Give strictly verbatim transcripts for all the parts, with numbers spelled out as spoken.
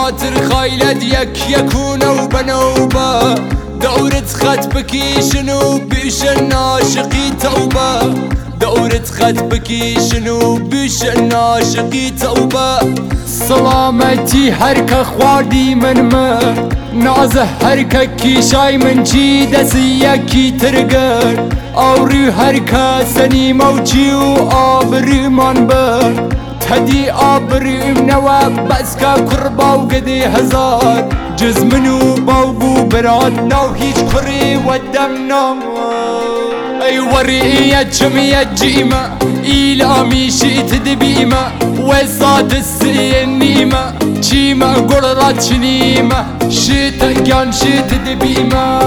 خاطر خايلد يك يكون وبنوبة دورة خطبكي شنو بيش الناشقي توبة دورة خطبكي شنو بيش الناشقي توبة سلامتي هركة خوادي من ما نازه هركة كيشاي من جي دسيكي ترقر أوري هركة سني موجي وآبري من بر تدي آبري منوا بسكا كربا وقدي هزار جز منو باوبو برادنا وهيج كري ودمنا اي ورية جمية جيمة إيلامي شئت دبيمة وزاد السنيمة جيمة قررات شنيمة شئت كان شئت دبيمة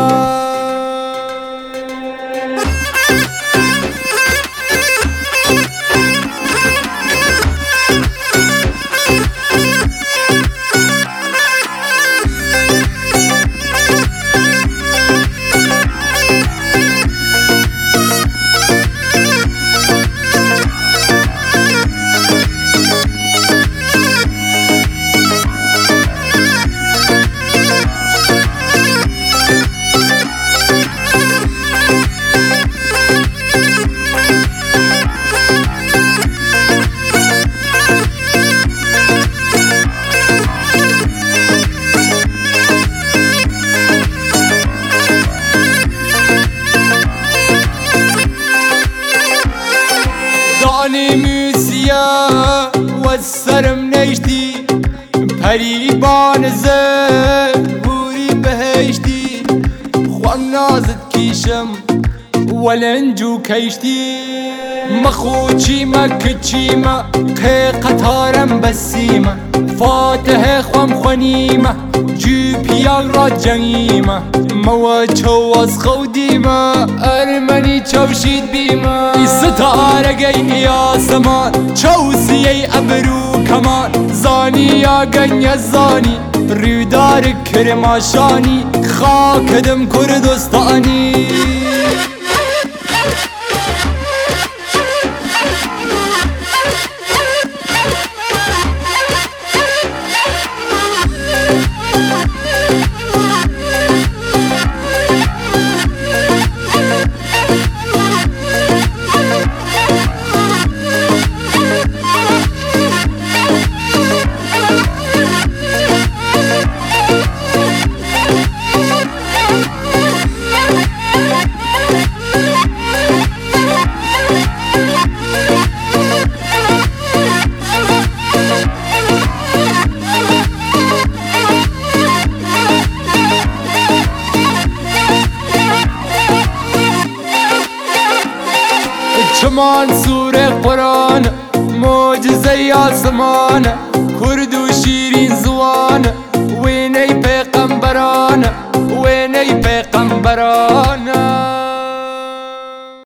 داني موسيا والسرم نشتي بهريبان زهوري بهشتي خوام نازد كيشم ولنجو كيشتي مخوشي مكتشيمة قي قطارم بسيمة فاتح خوام خنيمة جو بيان را جنيمة مواجهو از خوديمة ارمني چوشيد بيمة ستاره گي يا زمان چوسي ابرو كمان زاني يا گن زاني رودار كرماشاني خاكدم كردستاني شمان سوره قرآن معجزه آسمان کرد و شیرین زوان وینی پیغمبران وینی پیغمبران